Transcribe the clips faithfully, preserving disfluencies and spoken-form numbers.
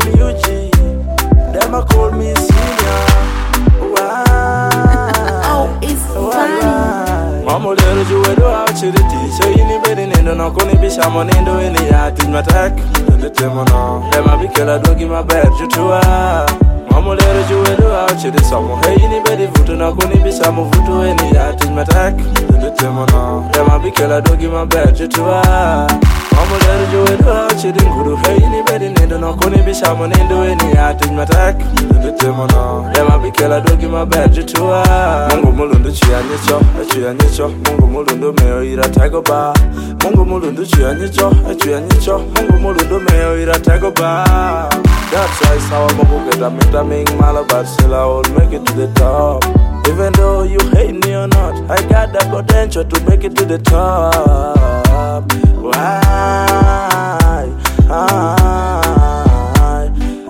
me U G. Them a call me senior. Why? Oh, it's funny. Mama little you do out to the teacher. You need better than no gonna be someone in the any art in my tech. The Timono. Them a be killer dog in my bed. You too. Mama little you do out to the summer. Hey, you need better foot and I'm gonna be some of to any art in my tech. The Timono. Them a be killer dog in my bed. You too. Mama little you do out to the good. Hey, you need better than no gonna be someone in the any art in my tech. The Timono. Them a be killer dog in my bed. You too. Mungu mulundu chianyicho, chianyicho. Mungu mulundu meo ira tago ba. Mungu mulundu chianyicho, chianyicho. Mungu mulundu meo ira tago ba. That's why sour mabu get a metaming malabar still I will make it to the top. Even though you hate me or not, I got the potential to make it to the top. Why? Why?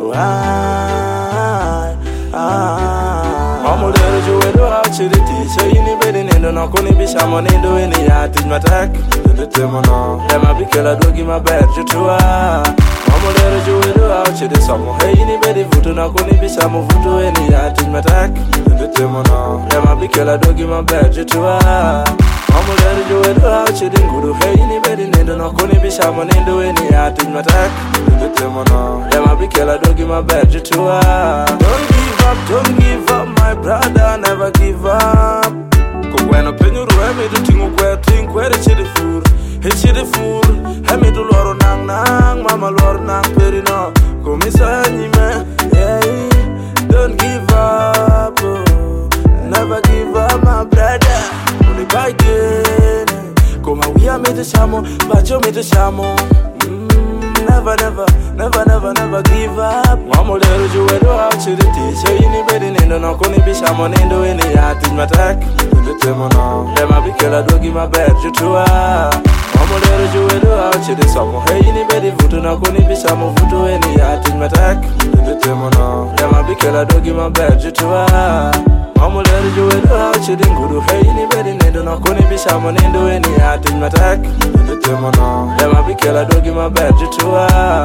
Why? Mama little you do out to the teacher. You need better than no gonna be someone in the any art in my tech. The Timono. Them a be killer dog in my bed. You too. Mama little you do out to the summer. Hey, you need better foot and I'm gonna be some of to any art in my tech. The Timono. Them a be killer dog in my bed. You too. Mama little you do out to the good. Hey, you need better than no gonna be someone in the any art in my tech. The Timono. Them a be killer dog in my bed. You too. Don't give up, don't give up, my brother, never give up. When I penny me to think where think where it's the food. It's the food. He me to loro nang nang, mama loro nang perino. Come inside man, yeah. Don't give up, oh. Never give up, my brother. Only by again. Come on, we are made to shamo, but you made to shamo. Never, never, never, never, never give up. Mama little you do out to the teacher. You need better than no gonna be someone in the any art in my tech. The Timono. Them a be killer dog in my bed. You too. Mama little you do out to the summer. Hey, you need better foot and I'm gonna be some of to any art in my tech. The Timono. Them a be killer dog in my bed. You too. Mama little you do out to the good. Hey, you need better than no gonna be someone in the any art in my tech. The Timono. Them a be killer dog in my bed. You too.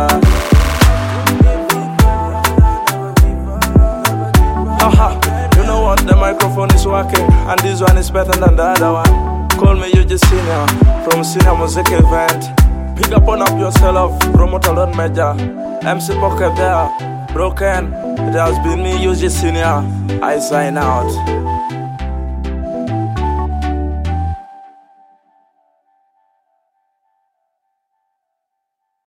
Aha, you know what? The microphone is working, and this one is better than the other one. Call me U G Senior from Senior Music Event. Pick up on up yourself, promoter Lord Major, M C Pocket there, Broken. It has been me, U G Senior. I sign out.